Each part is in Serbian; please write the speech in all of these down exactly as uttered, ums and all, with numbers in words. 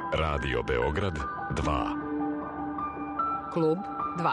Radio Beograd dva. Klub dva.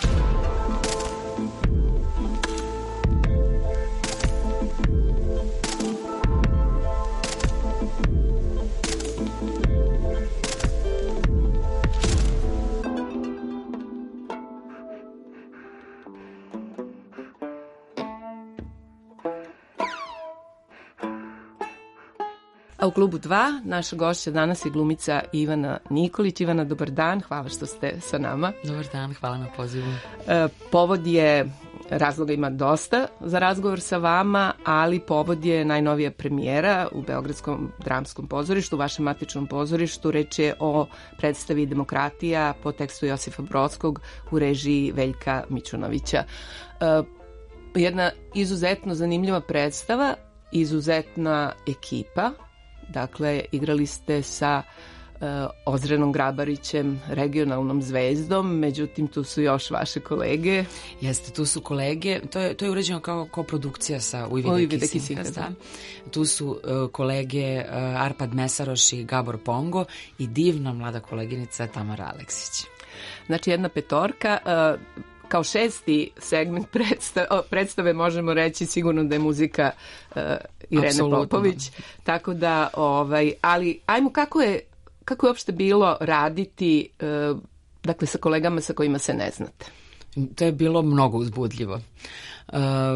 A u klubu dva naša gošća danas je glumica Ivana Nikolić. Ivana, dobar dan, hvala što ste sa nama. Dobar dan, hvala na pozivu. E, povod je, razloga ima dosta za razgovor sa vama, ali povod je najnovija premijera u Beogradskom dramskom pozorištu, u vašem matičnom pozorištu. Reč je o predstavi Demokratija po tekstu Josifa Brodskog u režiji Veljka Mićunovića. E, jedna izuzetno zanimljiva predstava, izuzetna ekipa. Dakle, igrali ste sa uh, Ozrenom Grabarićem, regionalnom zvezdom, međutim tu su još vaše kolege. Jeste, tu su kolege, to je, to je urađeno kao koprodukcija sa Ujvide Kisinkas. Tu su uh, kolege uh, Arpad Mesaroš i Gabor Pongo i divna mlada koleginica Tamara Aleksić. Znači jedna petorka. Uh, Kao šesti segment predstave, predstave možemo reći sigurno da je muzika uh, Irene Absolutno. Popović. Tako da, ovaj, ali ajmo, kako je, kako je uopšte bilo raditi uh, dakle, sa kolegama sa kojima se ne znate? To je bilo mnogo uzbudljivo. Uh,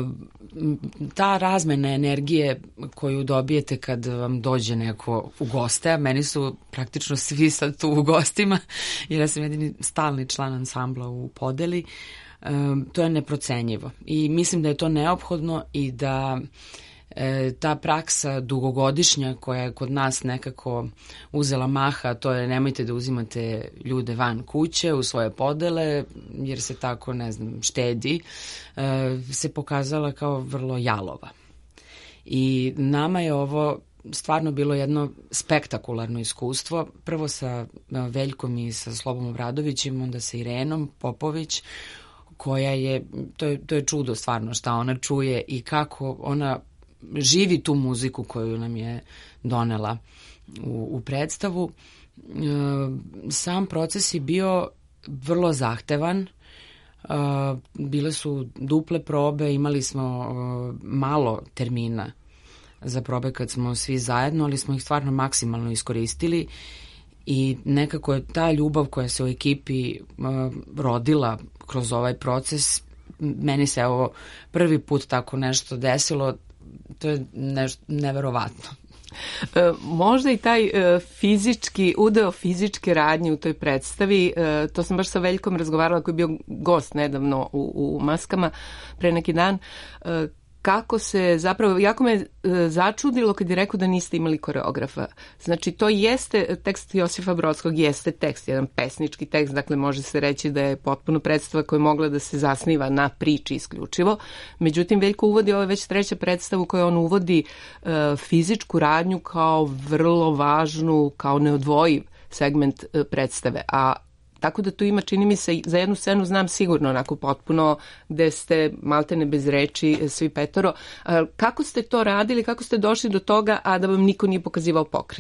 ta razmena energije koju dobijete kad vam dođe neko u goste, a meni su praktično svi sad tu u gostima, jer ja sam jedini stalni član ansambla u Podeli, um, to je neprocenjivo. I mislim da je to neophodno i da e, ta praksa dugogodišnja koja je kod nas nekako uzela maha, to je nemojte da uzimate ljude van kuće u svoje podele, jer se tako, ne znam, štedi, e, se pokazala kao vrlo jalova. I nama je ovo stvarno bilo jedno spektakularno iskustvo, prvo sa Veljkom i sa Slobom Obradovićem, onda sa Irenom Popović, koja je, to je, to je čudo stvarno šta ona čuje i kako ona živi tu muziku koju nam je donela u, u predstavu. E, sam proces je bio vrlo zahtevan, e, bile su duple probe, imali smo e, malo termina za probe kad smo svi zajedno, ali smo ih stvarno maksimalno iskoristili i nekako je ta ljubav koja se u ekipi uh, rodila kroz ovaj proces, meni se ovo prvi put tako nešto desilo, to je nešto neverovatno. E, možda i taj e, fizički, udeo fizičke radnje u toj predstavi, e, to sam baš sa Veljkom razgovarala koji je bio gost nedavno u, u Maskama pre neki dan, e, kako se zapravo, jako me e, začudilo kad je rekao da niste imali koreografa. Znači, to jeste, tekst Josifa Brodskog jeste tekst, jedan pesnički tekst, dakle može se reći da je potpuno predstava koja je mogla da se zasniva na priči isključivo. Međutim, Veljko uvodi, ovo je već treća predstavu koja on uvodi e, fizičku radnju kao vrlo važnu, kao neodvojiv segment e, predstave. A tako da tu ima, čini mi se, za jednu scenu znam sigurno onako potpuno gde ste maltene bez reči svi petoro. Kako ste to radili, kako ste došli do toga, a da vam niko nije pokazivao pokret?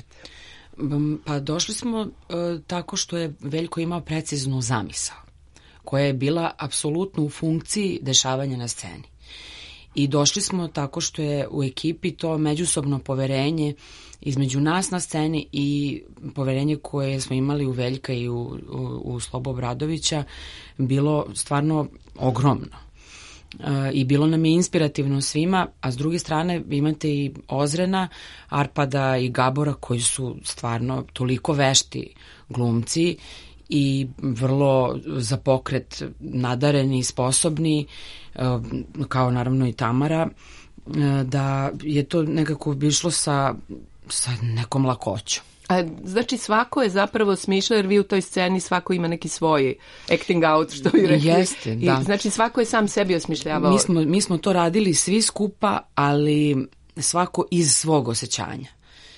Pa došli smo uh, tako što je Veljko imao preciznu zamisao, koja je bila apsolutno u funkciji dešavanja na sceni. I došli smo tako što je u ekipi to međusobno poverenje između nas na sceni i poverenje koje smo imali u Veljka i u, u, u Slobo Obradovića bilo stvarno ogromno. E, I bilo nam je inspirativno svima, a s druge strane imate i Ozrena, Arpada i Gabora koji su stvarno toliko vešti glumci i vrlo za pokret nadareni i sposobni, kao naravno i Tamara, da je to nekako išlo sa, sa nekom lakoćom. A, znači svako je zapravo smišljao, jer vi u toj sceni svako ima neki svoj acting out, što bi rekli. Jeste, da. I, znači svako je sam sebi osmišljavao. Mi smo, mi smo to radili svi skupa, ali svako iz svog osjećanja.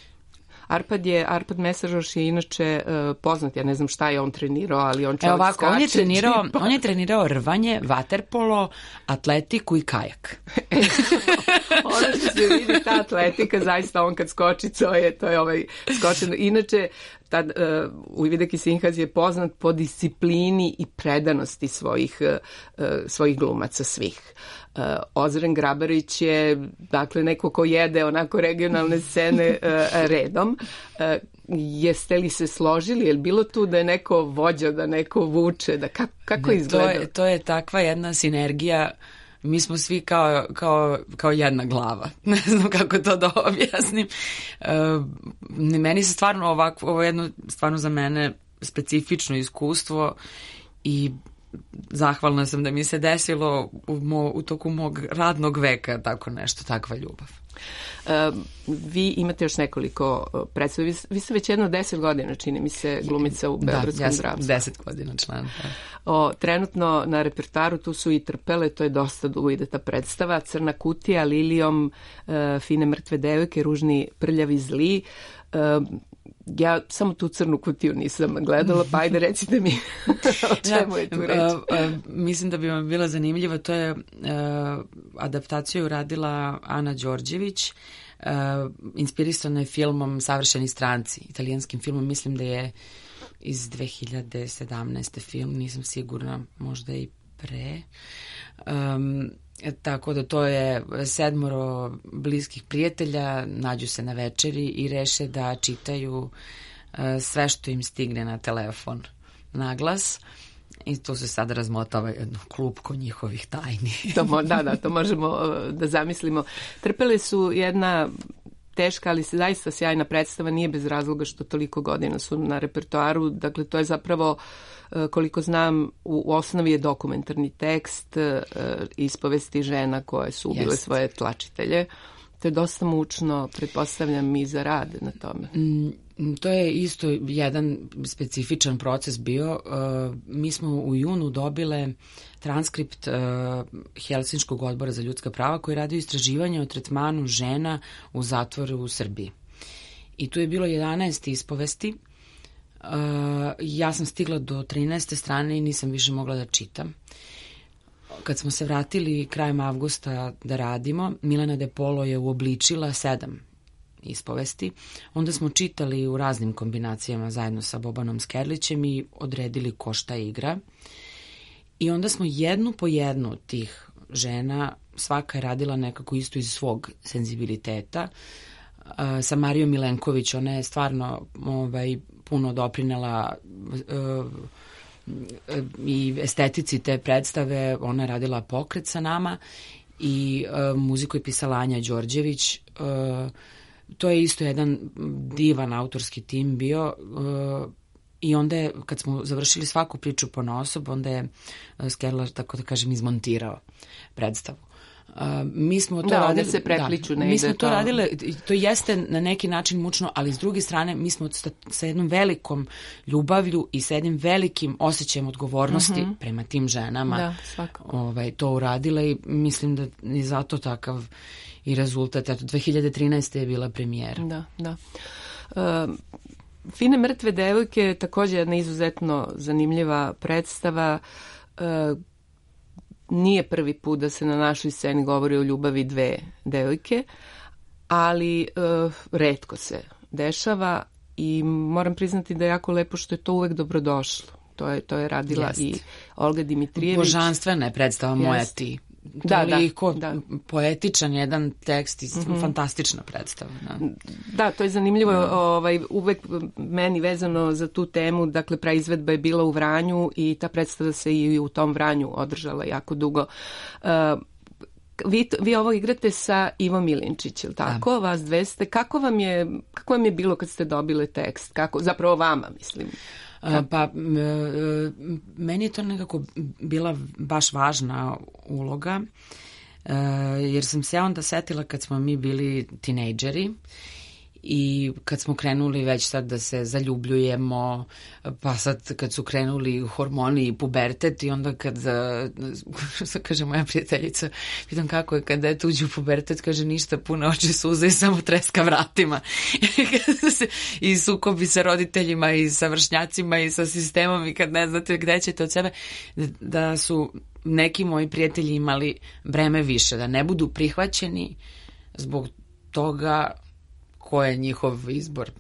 Arpad je, Arpad Mesaroš je inače uh, poznat, ja ne znam šta je on trenirao, ali on čovjek ovako, skače. On je, trenirao, on je trenirao rvanje, vaterpolo, atletiku i kajak. ono što se vidi, ta atletika, zaista on kad skoči, to je, to je ovaj skočeno. Inače, tad, uh, Ujvidaki Sinhas je poznat po disciplini i predanosti svojih, uh, svojih glumaca svih. Uh, Ozren Grabarić je, dakle, neko ko jede onako regionalne scene uh, redom. Uh, jeste li se složili? Je li bilo tu da je neko vođa, da neko vuče? Da, kako, kako izgleda? To je, to je takva jedna sinergija. Mi smo svi kao, kao, kao jedna glava. Ne znam kako to da objasnim. Uh, meni se stvarno ovako, ovo je jedno stvarno za mene specifično iskustvo i zahvalna sam da mi se desilo u, mo, u toku mog radnog veka tako nešto, takva ljubav. Uh, vi imate još nekoliko predstava. Vi, vi ste već jedno deset godina, čini mi se, glumica u Beogradskom da, ja Dramskom. deset godina član. Da. O, trenutno na repertoaru tu su i Trpele, to je dosta dugo ide ta predstava, Crna kutija, Lilijom, uh, Fine mrtve devojke, Ružni prljavi zli. Uh, ja samo tu Crnu kutiju nisam gledala, pa ajde recite mi o čemu je tu reč. Uh, uh, mislim da bi vam bila zanimljiva, to je uh, adaptaciju radila Ana Đorđević, uh, inspirisana je filmom Savršeni stranci, italijanskim filmom, mislim da je iz dve hiljade sedamnaeste film, nisam sigurna, možda i pre. Um, tako da to je sedmoro bliskih prijatelja, nađu se na večeri i reše da čitaju uh, sve što im stigne na telefon na glas. I tu se sad razmotava jedno klupko njihovih tajni. To mo, da, da, to možemo uh, da zamislimo. Trpele su jedna teška, ali se zaista sjajna predstava, nije bez razloga što toliko godina su na repertoaru. Dakle, to je zapravo, koliko znam, u osnovi je dokumentarni tekst ispovesti žena koje su ubile Jest. svoje tlačitelje. To je dosta mučno, pretpostavljam, i za rad na tome. Mm, to je isto jedan specifičan proces bio. Uh, mi smo u junu dobile transkript uh, Helsinškog odbora za ljudska prava koji radio istraživanje o tretmanu žena u zatvoru u Srbiji. I tu je bilo jedanaest ispovesti. Uh, ja sam stigla do trinaeste strane i nisam više mogla da čitam. Kad smo se vratili krajem avgusta da radimo, Milena De Polo je uobličila sedam ispovesti. Onda smo čitali u raznim kombinacijama zajedno sa Bobanom Skerlićem i odredili ko šta igra. I onda smo jednu po jednu od tih žena, svaka je radila nekako isto iz svog senzibiliteta. Uh, sa Marijom Milenković, ona je stvarno ovaj, puno doprinela uh, i estetici te predstave, ona je radila pokret sa nama i uh, muziku je pisala Anja Đorđević. Uh, to je isto jedan divan autorski tim bio uh, i onda je, kad smo završili svaku priču ponaosob, onda je uh, Skerlar, tako da kažem, izmontirao predstavu. Uh, mi smo to da, radili, se prepliču, da, ne mi smo to to radile, to jeste na neki način mučno, ali s druge strane mi smo sa, sa jednom velikom ljubavlju i sa jednim velikim osjećajem odgovornosti uh-huh. prema tim ženama da, svakako. Ovaj, to uradile i mislim da je zato takav i rezultat. Eto, dve hiljade trinaeste je bila premijera. Da, da. Uh, Fine mrtve devojke je također jedna izuzetno zanimljiva predstava. Uh, Nije prvi put da se na našoj sceni govori o ljubavi dve devojke, ali uh, retko se dešava i moram priznati da je jako lepo što je to uvek dobrodošlo. To je, to je radila Jest. i Olga Dimitrijević. Božanstvena je predstava Jest. Moja ti. Da, Toliko da, da. poetičan jedan tekst i mm-hmm. fantastična predstava. Da. da, to je zanimljivo. Da. Ovaj, uvek meni vezano za tu temu, dakle, praizvedba je bila u Vranju i ta predstava se i u tom Vranju održala jako dugo. Uh, vi, vi ovo igrate sa Ivom Milinčić, je li tako? Da. Vas dve ste. Kako vam je, kako vam je bilo kad ste dobile tekst? Kako, zapravo vama, mislim. A, pa meni je to nekako bila baš važna uloga, jer sam se ja onda setila kad smo mi bili tinejdžeri i kad smo krenuli već sad da se zaljubljujemo, pa sad kad su krenuli hormoni i pubertet i onda kad, što kaže moja prijateljica, pitam kako je kad dete uđe u pubertet, kaže ništa, pune oči suze i samo treska vratima. I sukobi sa roditeljima i sa vršnjacima i sa sistemom i kad ne znate gde ćete od sebe, da su neki moji prijatelji imali breme više, da ne budu prihvaćeni zbog toga ko je njihov izbor,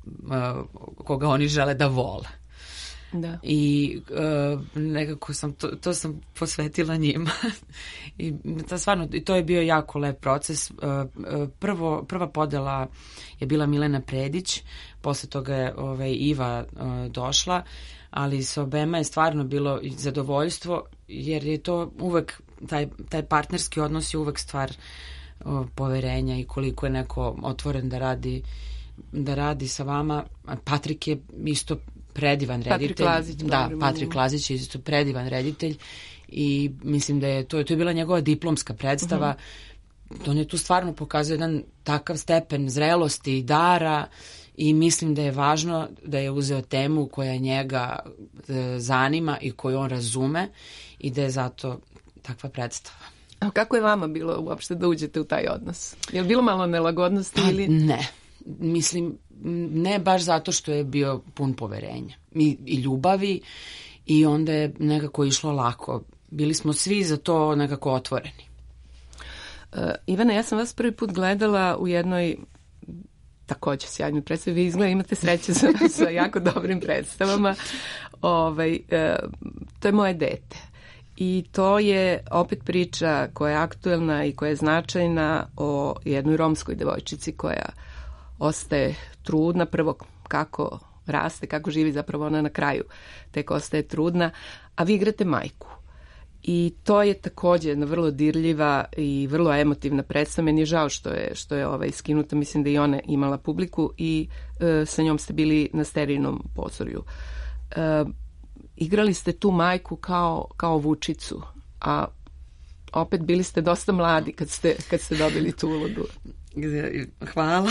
koga oni žele da vole. Da. I uh, nekako sam to, to sam posvetila njima. I to stvarno, i to je bio jako lep proces. Uh, prvo, prva podela je bila Milena Predić, posle toga je ovaj, Iva uh, došla, ali sa obema je stvarno bilo zadovoljstvo, jer je to uvek, taj, taj partnerski odnos je uvek stvar uh, poverenja i koliko je neko otvoren da radi da radi sa vama. Patrik je isto predivan reditelj. Patrik Lazić. Da, Patrik Lazić je isto predivan reditelj i mislim da je to, to je bila njegova diplomska predstava. Uh-huh. On je tu stvarno pokazao jedan takav stepen zrelosti i dara i mislim da je važno da je uzeo temu koja njega e, zanima i koju on razume i da je zato takva predstava. A kako je vama bilo uopšte da uđete u taj odnos? Je li bilo malo nelagodnosti pa, ili... Ne. Mislim, ne baš zato što je bio pun poverenja i, i ljubavi i onda je nekako išlo lako. Bili smo svi za to nekako otvoreni. Uh, Ivana, ja sam vas prvi put gledala u jednoj takođe sjajnoj predstavi. Vi izgleda imate sreće sa, sa jako dobrim predstavama. Ovaj, uh, to je Moje dete. I to je opet priča koja je aktuelna i koja je značajna o jednoj romskoj devojčici koja ostaje trudna, prvo kako raste, kako živi, zapravo ona na kraju tek ostaje trudna, a vi igrate majku. I to je takođe jedna vrlo dirljiva i vrlo emotivna predstava. Meni je žao što je, što je ovaj skinuta, mislim da i ona imala publiku i e, sa njom ste bili na Sterijnom pozorju. E, igrali ste tu majku kao, kao Vučicu, a opet bili ste dosta mladi kad ste, kad ste dobili tu ulogu. Hvala.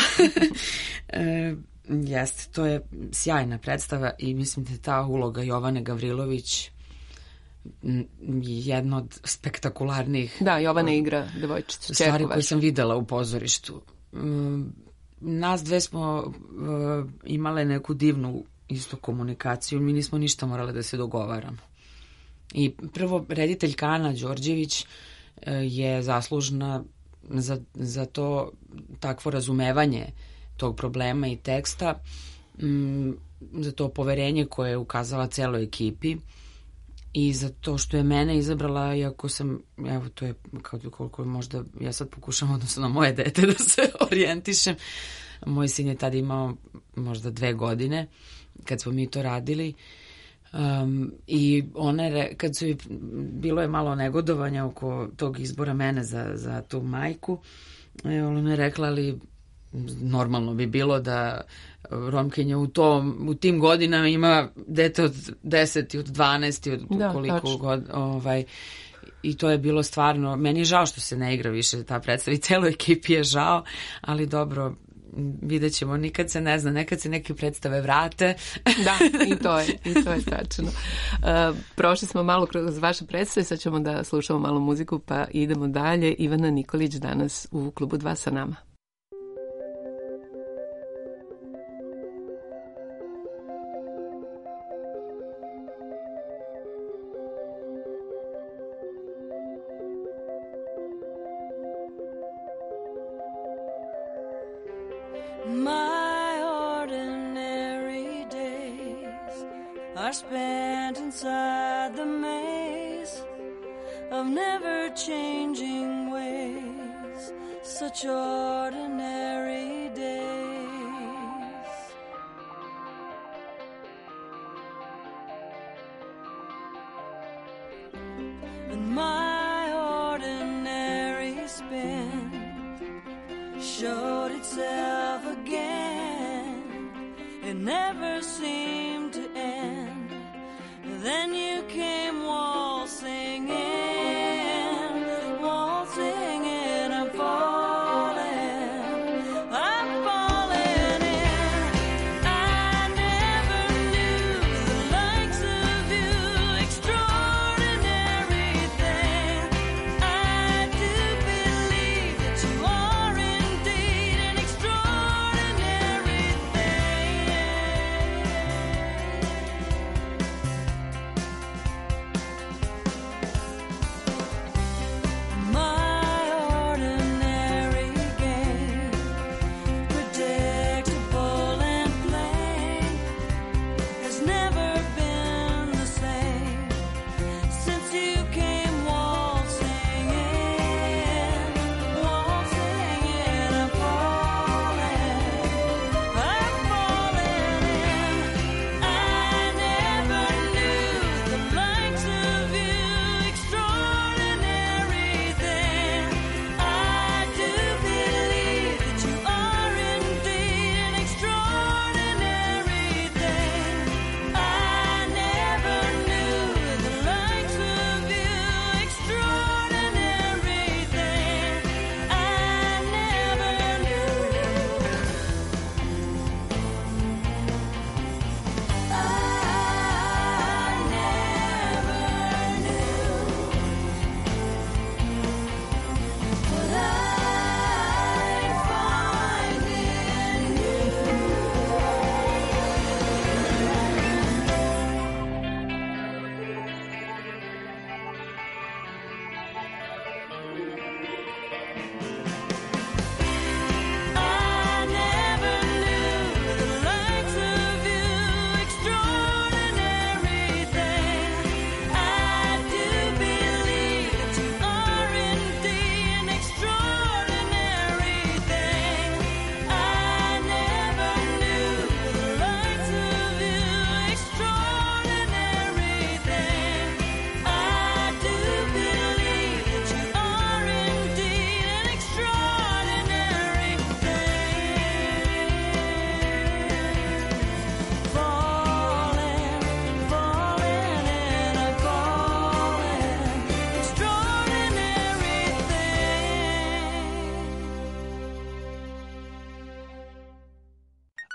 e, jeste, to je sjajna predstava i mislim da je ta uloga Jovane Gavrilović jedna od spektakularnijih. Da, Jovana igra devojčicu. Stvari koje sam videla u pozorištu. Nas dve smo uh, imale neku divnu isto komunikaciju, mi nismo ništa morale da se dogovaramo. I prvo, rediteljka Ana Đorđević uh, je zaslužna za, za to takvo razumevanje tog problema i teksta, um, za to poverenje koje je ukazala celoj ekipi i za to što je mene izabrala, iako sam, evo to je kao koliko je možda, ja sad pokušam odnosno na moje dete da se orijentišem. Moj sin je tada imao možda dve godine kad smo mi to radili. Um, i ona je, kad su, bilo je malo negodovanja oko tog izbora mene za, za tu majku, ona je rekla, ali normalno bi bilo da Romkinja u, tom, u tim godinama ima dete od deset i od dvanaest i od da, koliko god, ovaj, i to je bilo stvarno, meni je žao što se ne igra više ta predstava i celoj ekipi je žao, ali dobro, vidjet ćemo, nikad se ne zna, nekad se neke predstave vrate. Da, i to je, i to je tačno. Uh, prošli smo malo kroz vaše predstave, sad ćemo da slušamo malo muziku, pa idemo dalje. Ivana Nikolić danas u Klubu dva sa nama. My ordinary days are spent inside the maze of never-changing ways, such ordinary days. And my ordinary spin showed itself again. It never seemed to end. Then you came waltzing in, waltzing in. I'm falling, I'm falling in. I never knew the likes of you, extraordinary thing. I do believe that you are indeed an extraordinary thing.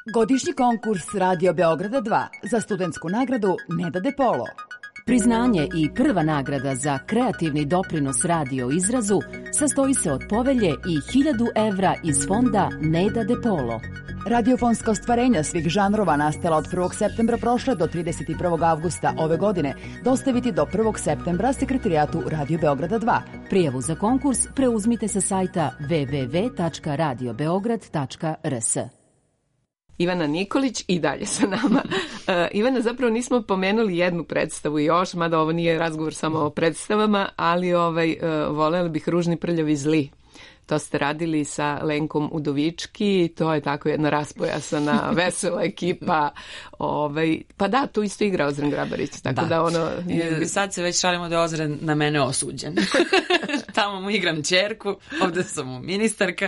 Godišnji konkurs Radio Beograda dva za studentsku nagradu Neda De Polo. Priznanje i prva nagrada za kreativni doprinos radio izrazu sastoji se od povelje i hiljadu evra iz fonda Neda De Polo. Radiofonska ostvarenja svih žanrova nastala od prvog septembra prošle do trideset prvog avgusta ove godine dostaviti do prvog septembra sekretarijatu Radio Beograda dva. Prijavu za konkurs preuzmite sa sajta w w w tačka radio beograd tačka r s. Ivana Nikolić i dalje sa nama. Uh, Ivana, zapravo nismo pomenuli jednu predstavu još, mada ovo nije razgovor samo o predstavama, ali ovaj, uh, volela bih Ružni, prljavi, zli. To ste radili sa Lenkom Udovički, to je tako jedna raspojasana, vesela ekipa. Ovaj, pa da, tu isto igra Ozren Grabarić. Tako da. da ono... I sad se već šalimo da je Ozren na mene osuđen. Tamo mu igram ćerku, ovde sam mu ministarka.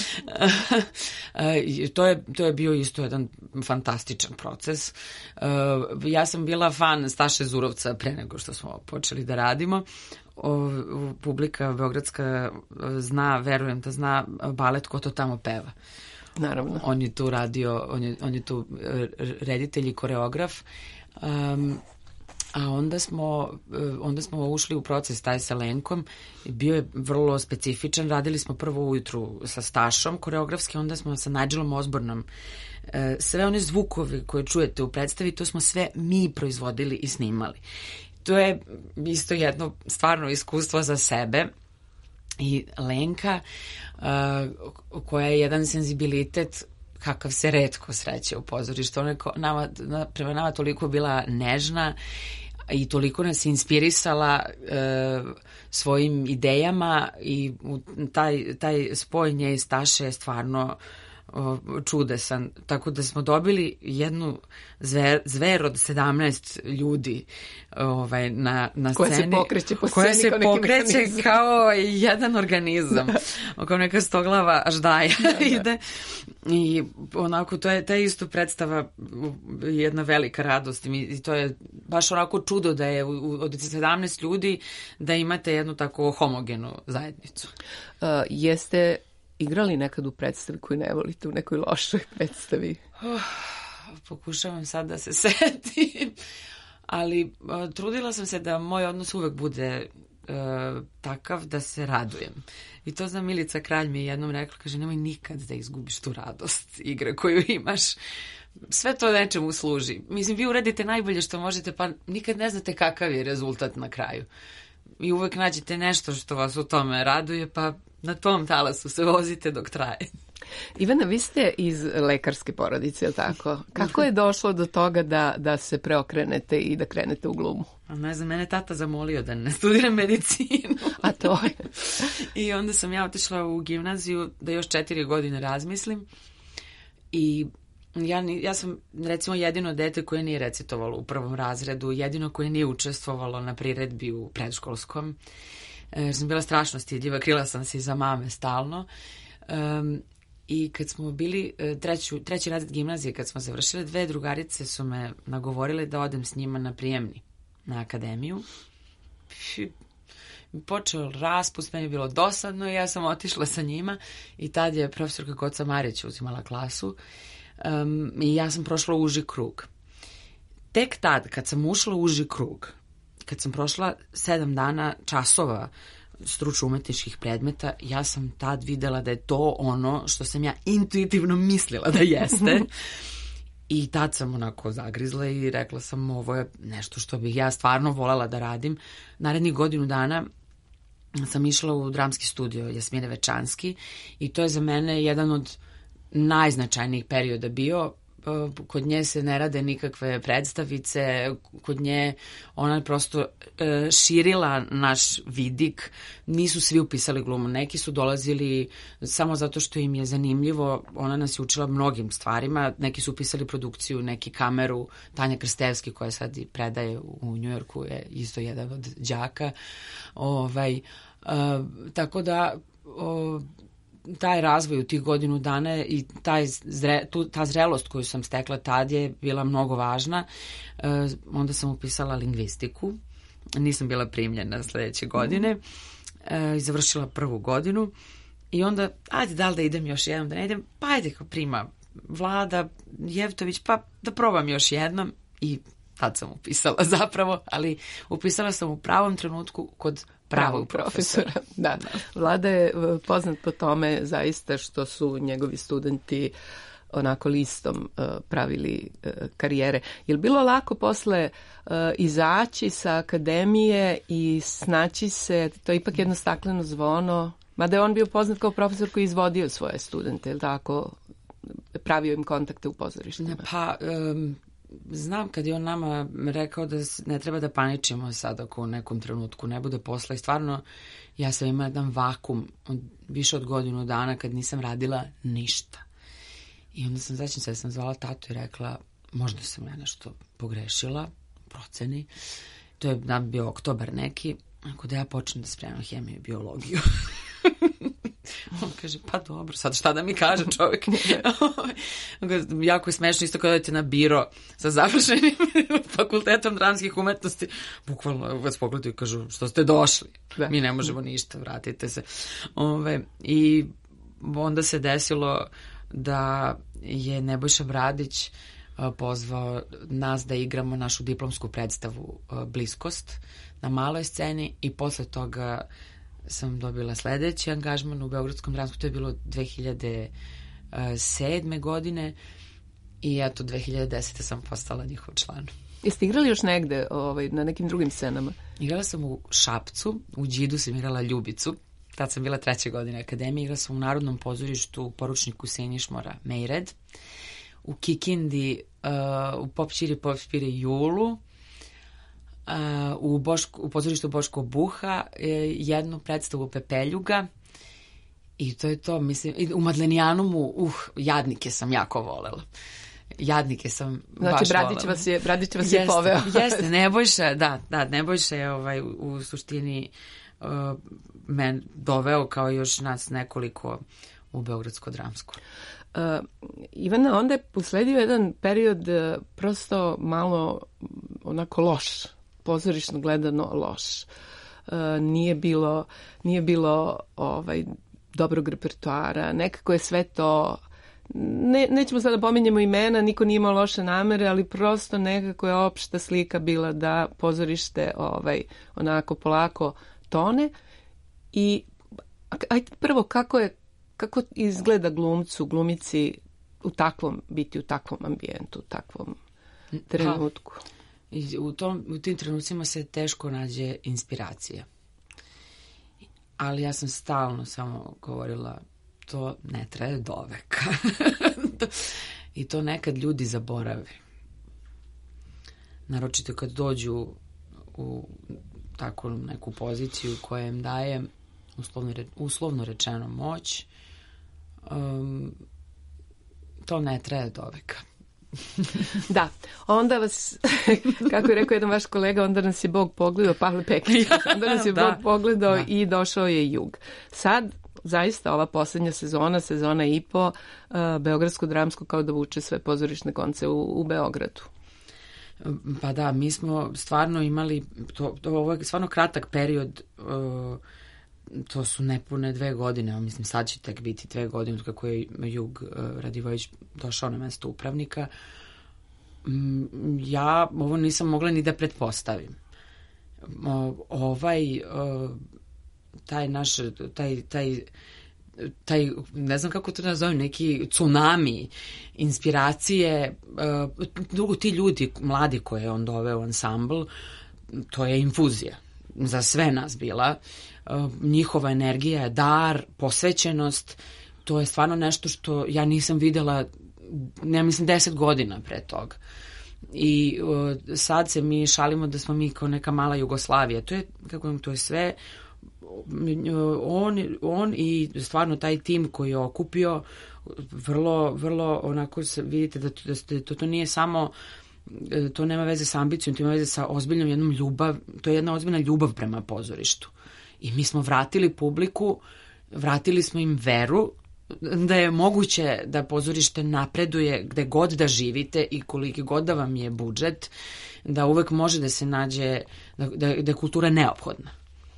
to, je, to je bio isto jedan fantastičan proces. Ja sam bila fan Staše Zurovca pre nego što smo počeli da radimo. O, publika beogradska zna, verujem da zna balet Ko to tamo peva. Naravno. On je tu radio, on je, on je tu reditelj i koreograf. Um, a onda smo, onda smo ušli u proces taj sa Lenkom. Bio je vrlo specifičan. Radili smo prvo ujutru sa Stašom koreografski, onda smo sa Nigelom Osbornom. Sve one zvukovi koje čujete u predstavi, to smo sve mi proizvodili i snimali. To je isto jedno stvarno iskustvo za sebe. I Lenka, uh, koja je jedan senzibilitet kakav se retko sreće u pozorištu. Ona je nama, prema nama toliko bila nežna i toliko nas inspirisala uh, svojim idejama i taj, taj spoj nje i Staše je stvarno čudesan, tako da smo dobili jednu zver, zver od sedamnaest ljudi ovaj, na, na koja sceni. Se pokreće po koja sceni se pokreće kao jedan organizam. Kao neka stoglava aždaja da, da. ide. I onako, to je ta isto predstava jedna velika radost i to je baš onako čudo da je od sedamnaest ljudi da imate jednu tako homogenu zajednicu. Uh, jeste igrali nekad u predstavi koju ne volite, u nekoj lošoj predstavi? Uh, pokušavam sad da se setim, ali uh, trudila sam se da moj odnos uvek bude uh, takav da se radujem. I to zna Milica Kralj mi je jednom rekla, kaže, nemoj nikad da izgubiš tu radost igre koju imaš. Sve to nečemu služi. Mislim, vi uradite najbolje što možete, pa nikad ne znate kakav je rezultat na kraju. I uvek nađete nešto što vas u tome raduje, pa na tom talasu se vozite dok traje. Ivana, vi ste iz lekarske porodice, je li tako? Kako je došlo do toga da, da se preokrenete i da krenete u glumu? A ne znam, mene tata zamolio da ne studiram medicinu. A to je? I onda sam ja otišla u gimnaziju da još četiri godine razmislim. I ja, ja sam recimo jedino dete koje nije recitovalo u prvom razredu, jedino koje nije učestvovalo na priredbi u predškolskom. E, sam bila strašno stidljiva, krila sam se iza mame stalno. Um, I kad smo bili treću, treći razred gimnazije, kad smo završile, dve drugarice su me nagovorile da odem s njima na prijemni na akademiju. Počeo raspust, meni je bilo dosadno i ja sam otišla sa njima i tad je profesorka Goca Marić uzimala klasu um, i ja sam prošla uži krug. Tek tad, kad sam ušla u uži krug, kad sam prošla sedam dana časova stručno umetničkih predmeta, ja sam tad videla da je to ono što sam ja intuitivno mislila da jeste. I tad sam onako zagrizla i rekla sam, ovo je nešto što bih ja stvarno voljela da radim. Narednih godinu dana sam išla u dramski studio Jasmine Večanski i to je za mene jedan od najznačajnijih perioda bio. Kod nje se ne rade nikakve predstavice, kod nje ona je prosto e, širila naš vidik, nisu svi upisali glumu, neki su dolazili samo zato što im je zanimljivo, ona nas je učila mnogim stvarima, neki su upisali produkciju, neki kameru, Tanja Krstevski koja sad i predaje u Njujorku je isto jedan od đaka, ovaj, e, tako da o, taj razvoj u tih godinu dana i taj zre, tu, ta zrelost koju sam stekla tad je bila mnogo važna. E, onda sam upisala lingvistiku. Nisam bila primljena sledeće godine. E, završila prvu godinu. I onda, ajde, da li da idem još jednom, da ne idem? Pa ajde, kao prima Vlada Jevtović, pa da probam još jednom i tad sam upisala zapravo, ali upisala sam u pravom trenutku kod pravog profesora. Da. Vlada je e, poznat po tome zaista što su njegovi studenti onako listom e, pravili e, karijere. Je li bilo lako posle e, izaći sa akademije i snaći se, to je ipak jedno stakleno zvono, mada je on bio poznat kao profesor koji je izvodio svoje studente, je li tako, pravio im kontakte u pozorištima? Pa, um, znam kad je on nama rekao da ne treba da paničimo sad ako u nekom trenutku ne bude posla i stvarno ja sam imala jedan vakum od, više od godinu dana kad nisam radila ništa. I onda sam, začin se, sam zvala tatu i rekla, možda sam ja nešto pogrešila, proceni. To je dan bio oktobar neki, ako da ja počnem da spremam hemiju i biologiju. On kaže, pa dobro, sad šta da mi kaže čovjek? Jako je smešno, isto kada odete na biro sa završenim fakultetom dramskih umetnosti, bukvalno vas pogledaju i kažu, što ste došli? Da. Mi ne možemo ništa, vratite se. Ove, I onda se desilo da je Nebojša Bradić pozvao nas da igramo našu diplomsku predstavu Bliskost na maloj sceni i posle toga sam dobila sledeći angažman u Beogradskom dramskom, to je bilo dve hiljade sedme godine i eto dve hiljade desete sam postala njihov član. Jeste igrali još negde ovaj, na nekim drugim scenama? Igrala sam u Šapcu, u Đidu sam igrala Ljubicu, tad sam bila treće godine akademije, igrala sam u Narodnom pozorištu u Poručniku Sinišmora Mejred, u Kikindi, uh, u Pop Čiri Pop Špiri Julu, uh, u, Boško, u pozorištu Boško Buha, uh, jednu predstavu Pepeljuga i to je to, mislim, u Madlenijanumu, uh, Jadnike sam jako volela. Jadnike sam znači, baš Bradić volela. Vas je, Bradić vas je poveo. Jeste, Nebojša, da, da, Nebojša je ovaj, u suštini uh, men doveo kao još nas nekoliko u Beogradsko dramsko. Uh, Ivana, onda je usledio jedan period uh, prosto malo onako loš, pozorišno gledano loš. Uh, nije bilo, nije bilo ovaj, dobrog repertoara, nekako je sve to, ne, nećemo sada da pominjemo imena, niko nije imao loše namere, ali prosto nekako je opšta slika bila da pozorište ovaj, onako polako tone. I ajde prvo, kako je kako izgleda glumcu, glumici u takvom, biti u takvom ambijentu, u takvom trenutku? Pa, u, tom, u tim trenucima se teško nađe inspiracija. Ali ja sam stalno samo govorila, to ne traje do veka. I to nekad ljudi zaborave. Naročito kad dođu u tako neku poziciju koja im daje uslovno, uslovno rečeno moć, um, to ne traje do veka. Da, onda vas, kako je rekao jedan vaš kolega, onda nas je Bog pogledao, Pavle Pekić, onda nas je da, Bog pogledao da. I došao je jug. Sad, zaista, ova poslednja sezona, sezona i po, uh, Beogradsko dramsko kao da vuče sve pozorišne konce u, u Beogradu. Pa da, mi smo stvarno imali, to, to, ovo je stvarno kratak period, uh, to su nepune dve godine, mislim sad će tek biti dve godine od kako je Jug uh, Radivojević došao na mesto upravnika. Um, ja ovo nisam mogla ni da pretpostavim. Uh, ovaj, uh, taj naš, taj, taj, taj, ne znam kako to nazovem, neki tsunami inspiracije, uh, drugo ti ljudi mladi koje je on doveo u ansambl, to je infuzija za sve nas bila. Uh, njihova energija je dar, posvećenost, to je stvarno nešto što ja nisam videla, ne mislim, deset godina pre toga. I uh, sad se mi šalimo da smo mi kao neka mala Jugoslavija. To je, kako to je sve, on, on i stvarno taj tim koji je okupio, vrlo, vrlo onako se vidite da, to, da to, to nije samo, to nema veze sa ambicijom, to ima veze sa ozbiljnom jednom ljubav, to je jedna ozbiljna ljubav prema pozorištu. I mi smo vratili publiku, vratili smo im veru da je moguće da pozorište napreduje gde god da živite i koliki god da vam je budžet, da uvek može da se nađe, da, da, da je kultura neophodna.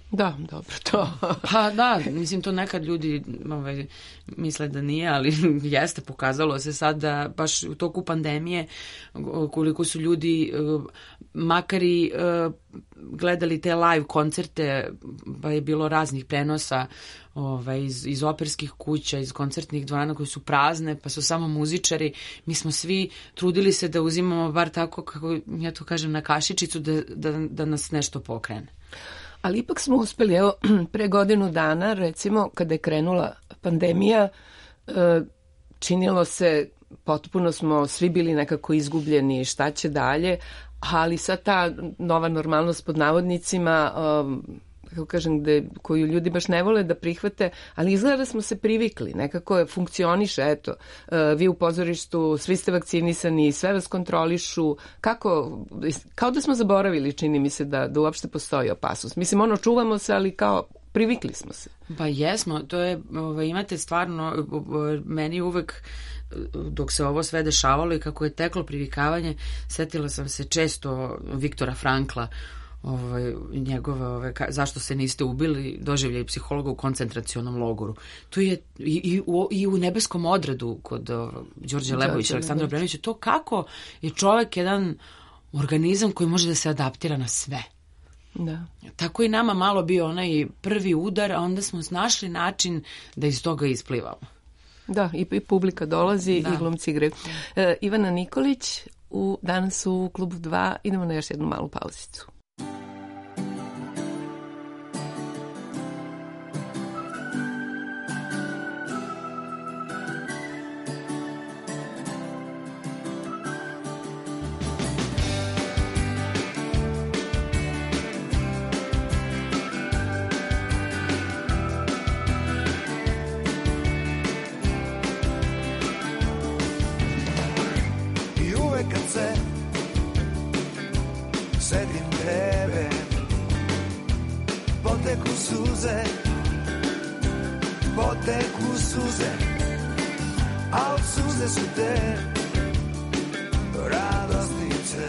Da, dobro, to. Pa da, mislim, to nekad ljudi ovaj, misle da nije, ali jeste, pokazalo se sad da baš u toku pandemije koliko su ljudi makar i gledali te live koncerte, pa je bilo raznih prenosa ovaj, iz, iz operskih kuća, iz koncertnih dvorana koje su prazne, pa su samo muzičari. Mi smo svi trudili se da uzimamo bar tako, kako ja to kažem, na kašičicu, da, da, da nas nešto pokrene. Ali ipak smo uspeli, evo, pre godinu dana, recimo, kada je krenula pandemija, činilo se, potpuno smo svi bili nekako izgubljeni, šta će dalje, ali sad ta nova normalnost pod navodnicima, kako kažem, gde, koju ljudi baš ne vole da prihvate, ali izgleda da smo se privikli, nekako je, funkcioniše, eto, vi u pozorištu, svi ste vakcinisani, sve vas kontrolišu, kako, kao da smo zaboravili, čini mi se, da, da uopšte postoji opasnost. Mislim, ono, čuvamo se, ali kao, privikli smo se. Pa jesmo, to je, ovaj, imate stvarno, meni uvek, dok se ovo sve dešavalo i kako je teklo privikavanje, setila sam se često Viktora Frankla, ovaj, njegove, ovaj, ka, zašto se niste ubili, doživljaj psihologa u koncentracionom logoru. To je i, i, u, i u Nebeskom odredu kod uh, Đorđe Lebovića, Aleksandra Obrenovića, to kako je čovek jedan organizam koji može da se adaptira na sve. Da. Tako i nama malo bio onaj prvi udar, a onda smo našli način da iz toga isplivamo. Da, i, i publika dolazi, da. I glumci igraju. E, Ivana Nikolić, u, danas u Klubu dva, idemo na još jednu malu pauzicu. Sedim tebe, poteku suze, poteku suze, a od suze su te radosnice,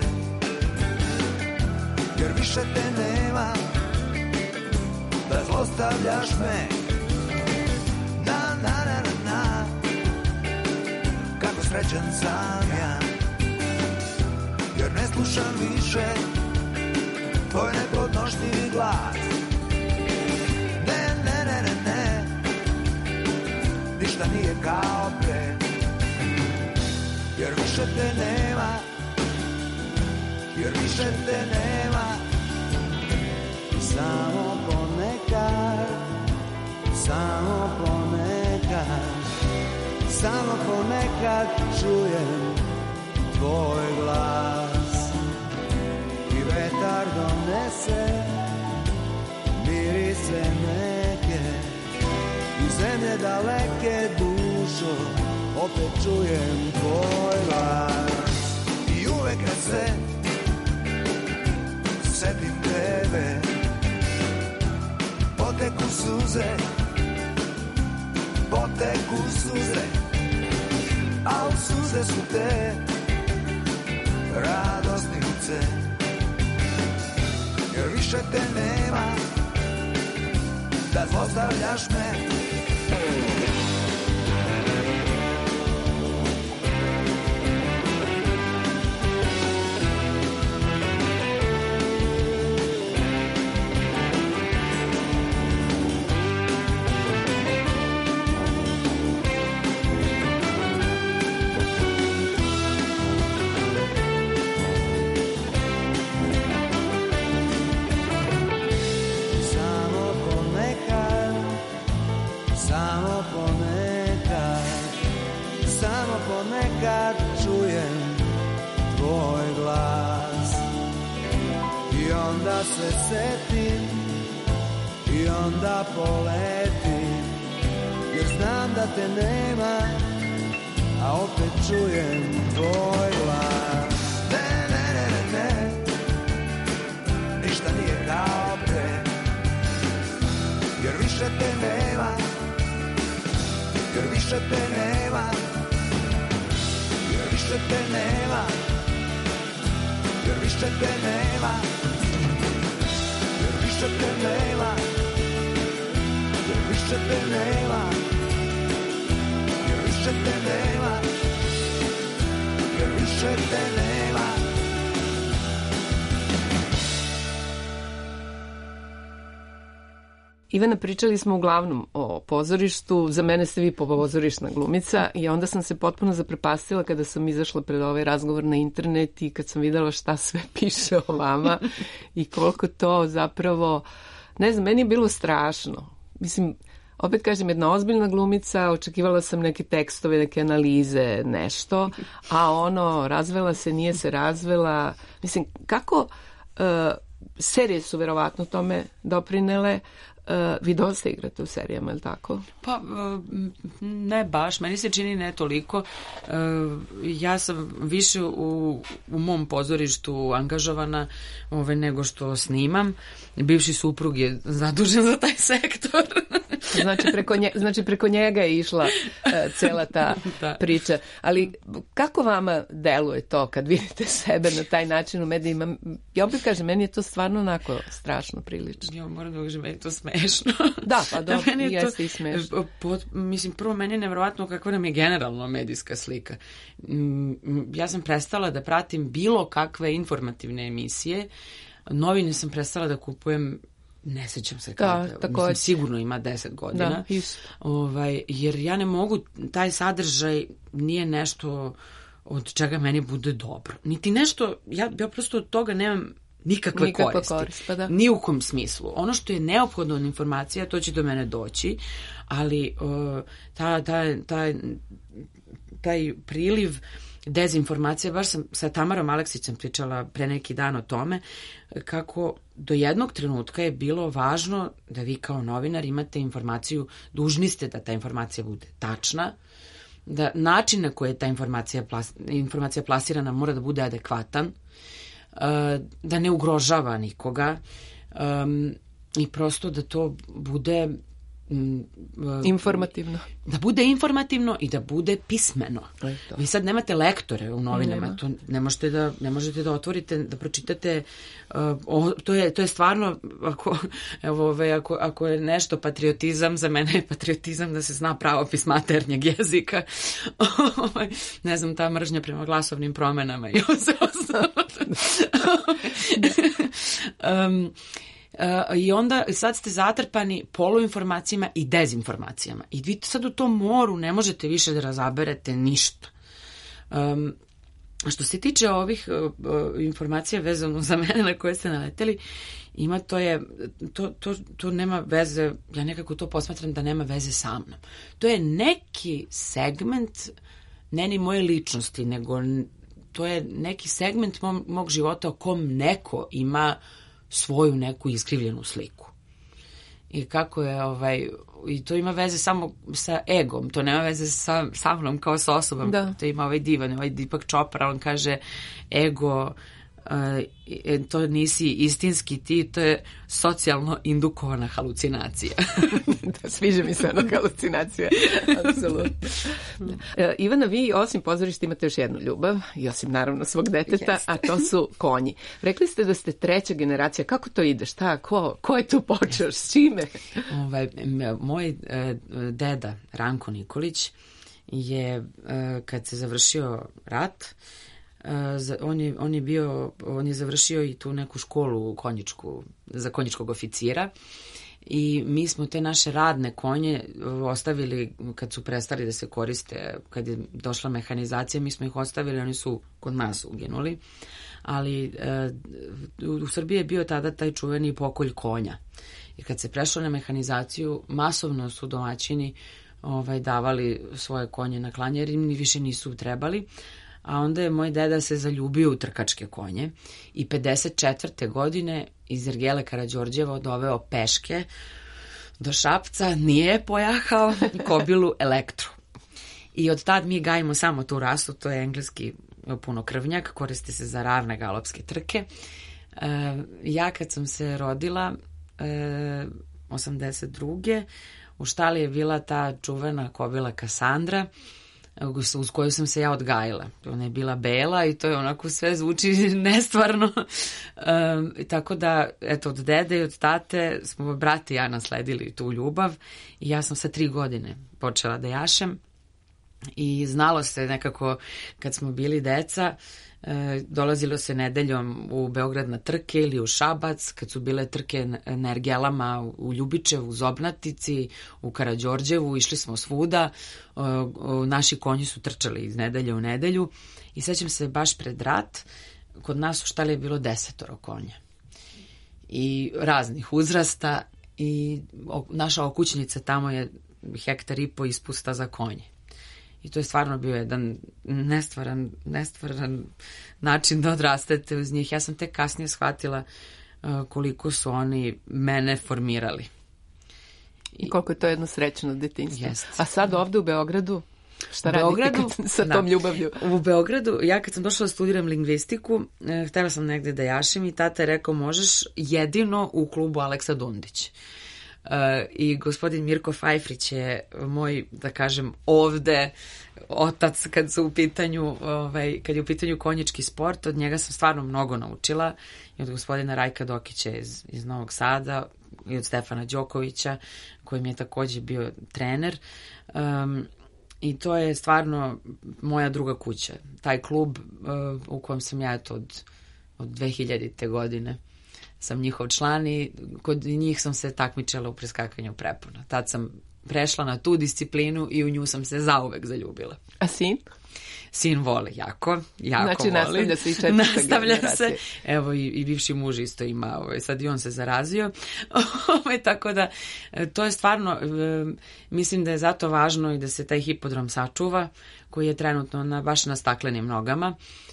jer više te nema, da zlostavljaš me, na na na na na, kako srećan sam ja, jer ne slušam više tvoj nepodnošljivi glas. Ne, ne, ne, ne, ne, ništa nije kao pre, jer više te nema, jer više te nema. Samo ponekad, samo ponekad, samo ponekad čujem tvoj glas. Vetar donese mirise neke i zemlje daleke, dušo, opet čujem tvoj glas. I uvek kad se setim tebe, poteku suze, poteku suze, a u suze su te radosnice, jer više te nema, da zlostavljaš me. Se setim i onda poletim, jer znam da te nema, a opet čujem tvoj glas. Ne, ne, ne, ne, ne, ništa nije kao pre, jer više te nema, jer više te nema, jer više te nema, jer više te nema. više te nema, jer više te nema, jer više te nema, jer više te nema. Ivana, pričali smo uglavnom o pozorištu, za mene ste vi pozorišna glumica i onda sam se potpuno zaprepastila kada sam izašla pred ovaj razgovor na internet i kad sam videla šta sve piše o vama i koliko to zapravo, ne znam, meni je bilo strašno. Mislim, opet kažem, jedna ozbiljna glumica, očekivala sam neke tekstove, neke analize, nešto, a ono, razvela se, nije se razvela. Mislim, kako uh, serije su verovatno tome doprinele. Uh, vi dosta igrate u serijama, je li tako? Pa, ne baš, meni se čini ne toliko. Uh, ja sam više u, u mom pozorištu angažovana ove, nego što snimam. Bivši suprug je zadužen za taj sektor. Znači preko, nje, znači preko njega je išla uh, cela ta da. priča. Ali kako vama deluje to kad vidite sebe na taj način u medijima? Ja opet kažem, meni je to stvarno onako strašno prilično. Ja moram da kažem, meni je to smešno. Da, pa dobro, meni je jeste i smešno. Pod, mislim, prvo, meni je nevjerovatno kakva nam je generalno medijska slika. Ja sam prestala da pratim bilo kakve informativne emisije. Novine sam prestala da kupujem, ne sećam se kada, da, mislim, sigurno ima deset godina. Da, isto. Ovaj, jer ja ne mogu, taj sadržaj nije nešto od čega meni bude dobro. Niti nešto, ja, ja prosto od toga nemam nikakve Nikakva koristi. korist, pa da. Ni u kom smislu. Ono što je neophodno od informacija, to će do mene doći, ali uh, ta, ta, ta, taj priliv dezinformacija, baš sam sa Tamarom Aleksićem pričala pre neki dan o tome, kako do jednog trenutka je bilo važno da vi kao novinar imate informaciju, dužni ste da ta informacija bude tačna, da način na koji je ta informacija, plas, informacija plasirana mora da bude adekvatan, da ne ugrožava nikoga um, i prosto da to bude um, informativno. Da bude informativno i da bude pismeno. Vi sad nemate lektore u novinama, Nema. to ne možete da ne možete da otvorite, da pročitate uh, o, to je to je stvarno ako evo ove, ako ako je nešto patriotizam, za mene je patriotizam da se zna pravopis maternjeg jezika. Ne znam, ta mržnja prema glasovnim promenama i sve ostalo. um, Uh, I onda sad ste zatrpani poluinformacijama i dezinformacijama. I vi sad u tom moru ne možete više da razaberete ništa. Um, što se tiče ovih uh, uh, informacija vezano za mene na koje ste naleteli, ima to je, to, to, to nema veze, ja nekako to posmatram da nema veze sa mnom. To je neki segment, ne ni moje ličnosti, nego to je neki segment mog, mog života o kom neko ima svoju neku iskrivljenu sliku. I kako je, ovaj, i to ima veze samo sa egom, to nema veze sa, sa mnom kao sa osobom. Da. To ima ovaj divan, ovaj Deepak Chopra, on kaže ego, uh, to nisi istinski ti, to je socijalno indukovana halucinacija. Da, sviđa mi se ona halucinacija, apsolutno. Da. Uh, Ivana, vi osim pozorišta imate još jednu ljubav, i osim naravno svog deteta, Jeste. A to su konji. Rekli ste da ste treća generacija, kako to ide, šta, ko, ko je tu počeo, s čime? Ovaj, moj uh, deda, Ranko Nikolić, je, uh, kad se završio rat, Uh, on, je, on je bio, on je završio i tu neku školu konjičku, za konjičkog oficira i mi smo te naše radne konje ostavili kad su prestali da se koriste, kad je došla mehanizacija, mi smo ih ostavili, oni su kod nas uginuli, ali uh, u Srbiji je bio tada taj čuveni pokolj konja i kad se prešlo na mehanizaciju, masovno su domaćini ovaj, davali svoje konje na klanje jer im ni više nisu trebali. A onda je moj deda se zaljubio u trkačke konje i pedeset četvrte godine iz Ergele Karađorđeva doveo peške do Šapca, nije pojahao kobilu Elektru. I od tad mi gajimo samo tu rasu, to je engleski punokrvnjak, koristi se za ravne galopske trke. E, ja kad sam se rodila e, osamdeset druge u štali je bila ta čuvena kobila Kasandra, uz, uz koju sam se ja odgajila. Ona je bila bela i to je onako sve zvuči nestvarno. Um, tako da, eto, od dede i od tate smo brat i ja nasledili tu ljubav i ja sam sa tri godine počela da jašem i znalo se nekako kad smo bili deca, e, dolazilo se nedeljom u Beograd na trke ili u Šabac, kad su bile trke na ergelama u Ljubičevu, u Zobnatici, u Karađorđevu, išli smo svuda, e, naši konji su trčali iz nedelje u nedelju i sećam se baš pred rat, kod nas u štali je bilo desetoro konja i raznih uzrasta i naša okućnica tamo je hektar i po ispusta za konje. I to je stvarno bio jedan nestvaran, nestvaran način da odrastete uz njih. Ja sam tek kasnije shvatila uh, koliko su oni mene formirali. I koliko je to jedno srećno detinjstvo. Jest. A sad ovde u Beogradu, šta Beogradu, radite kad, sa da. tom ljubavlju? U Beogradu, ja kad sam došla da studiram lingvistiku, eh, htjela sam negde da jašim i tata je rekao možeš jedino u klubu Aleksa Dundić. Uh, i gospodin Mirko Fajfrić je moj, da kažem, ovde otac kad su u pitanju ovaj, kad je u pitanju konjički sport. Od njega sam stvarno mnogo naučila i od gospodina Rajka Dokića iz, iz Novog Sada i od Stefana Đokovića koji mi je takođe bio trener. Um, i to je stvarno moja druga kuća, taj klub uh, u kojem sam ja eto od, od dve hiljadite godine sam njihov član i kod njih sam se takmičila u preskakanju prepona. Tad sam prešla na tu disciplinu i u nju sam se zauvek zaljubila. A sin? Sin voli jako, jako znači, voli. nastavlja se i četvrta Nastavlja generacija. se. Evo i, i bivši muž isto ima, ovaj, sad i on se zarazio. Ovaj, tako da, to je stvarno, e, mislim da je zato važno i da se taj hipodrom sačuva, koji je trenutno na, baš na staklenim nogama.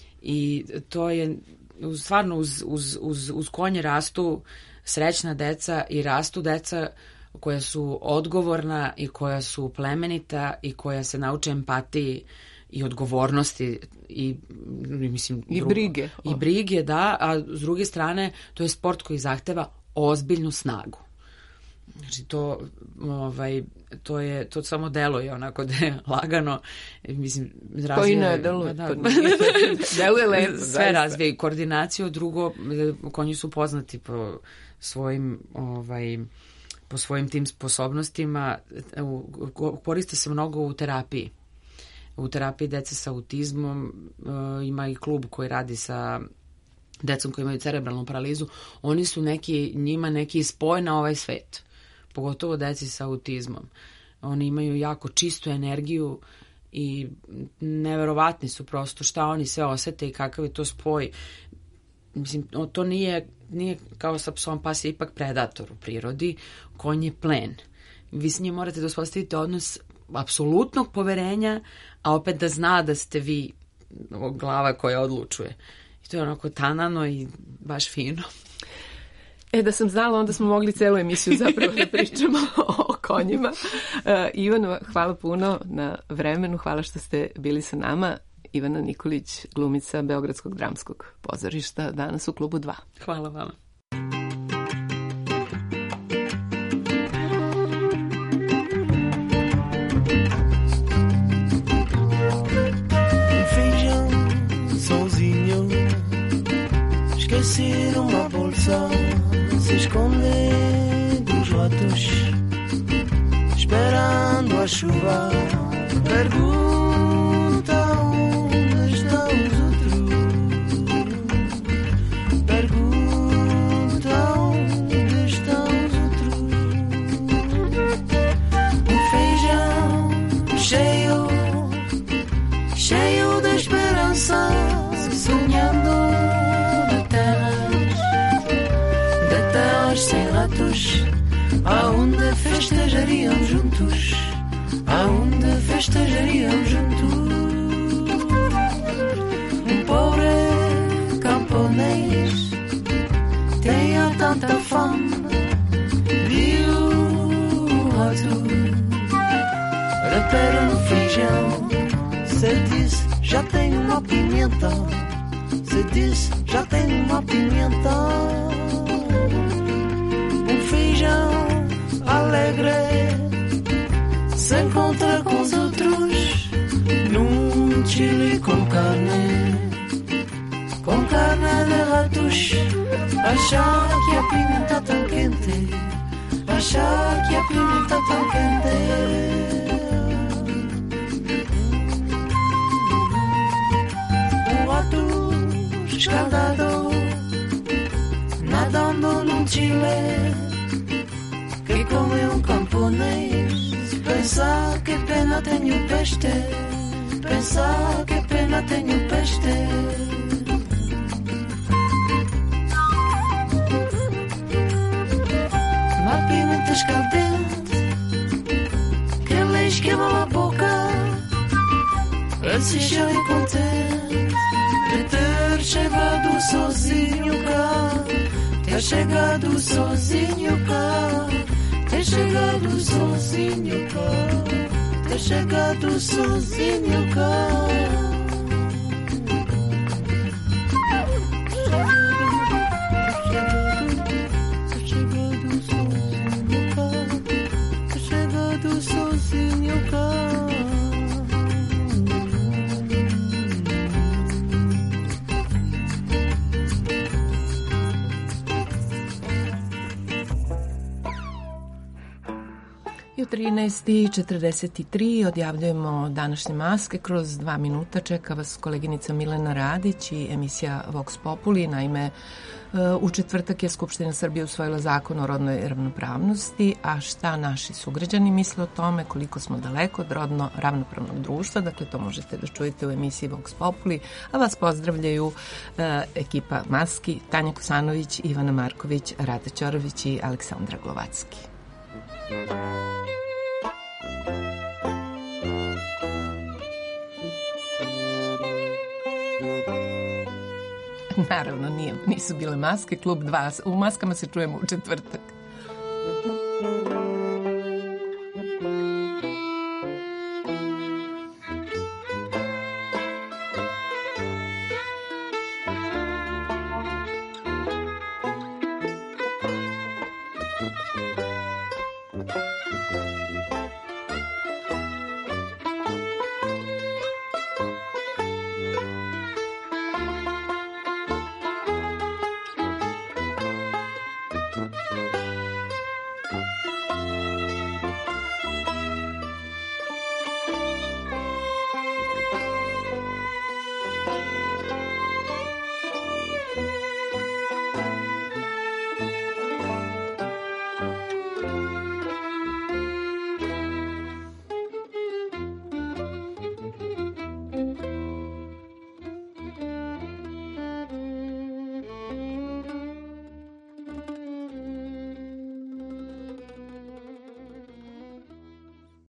I to je stvarno uz, uz, uz, uz konje rastu srećna deca i rastu deca koja su odgovorna i koja su plemenita i koja se nauče empatiji i odgovornosti i mislim I drugo, brige. I brige, da, a s druge strane to je sport koji zahteva ozbiljnu snagu. Znači to, ovaj, to je, to samo deluje onako da je lagano, mislim, razvija... Koji ne deluje, da, to deluje lepo. Sve zaista. razvija i koordinaciju, drugo, konji su poznati po svojim, ovaj, po svojim tim sposobnostima, koriste se mnogo u terapiji. U terapiji dece sa autizmom, ima i klub koji radi sa decom koji imaju cerebralnu paralizu, oni su neki, njima neki spoj na ovaj svet, pogotovo deci sa autizmom. Oni imaju jako čistu energiju i neverovatni su prosto šta oni sve osete i kakav je to spoj. Mislim, to nije, nije kao sa psom, pas je ipak predator u prirodi, konj je plen. Vi s njim morate da uspostavite odnos apsolutnog poverenja, a opet da zna da ste vi glava koja odlučuje. I to je onako tanano i baš fino. E, da sam znala, onda smo mogli celu emisiju zapravo da pričamo o konjima. Uh, Ivano, hvala puno na vremenu, hvala što ste bili sa nama. Ivana Nikolić, glumica Beogradskog dramskog pozorišta, danas u klubu dva. Hvala vama. Esquecer uma bolsa, se esconde dos ratos, esperando a chuva. Pergunta onde estão os outros. Pergunta onde estão os outros. Um feijão cheio, cheio de esperança, sonhando. Sem ratos, aonde festejaríamos juntos, aonde festejaríamos juntos. Um pobre camponês tinha tanta fome, viu o rato bater no feijão. Se disse, já tenho uma pimenta, se disse, já tenho uma pimenta. Feijão alegre se encontra com os outros nun chili con carne, con carne de ratush, allá que a pimienta tan quente, allá que a pimienta tan quente. Un ratush escaldado, nadando num chile, que come un camponês. Pensar que pena tenho peste, pensar que pena tenho peste. Uma pimenta escaldente, que lhe esquema a boca, assim cheio e contente de ter chegado sozinho cá, ter chegado sozinho cá. Ter chegado sozinho cá, ter chegado sozinho cá. Ter chegado sozinho cá, ter chegado sozinho cá. U trinaest i četrdeset tri odjavljujemo današnje maske. Kroz dva minuta čeka vas koleginica Milena Radić i emisija Vox Populi. Naime, u četvrtak je Skupština Srbije usvojila zakon o rodnoj ravnopravnosti, a šta naši sugrađani misle o tome, koliko smo daleko od rodno ravnopravnog društva, dakle to možete da čujete u emisiji Vox Populi, a vas pozdravljaju e, ekipa Maski, Tanja Kosanović, Ivana Marković, Rada Ćorović i Aleksandra Glovacki. Naravno, nije, nisu bile maske, klub dva. U maskama se čujemo u četvrtak.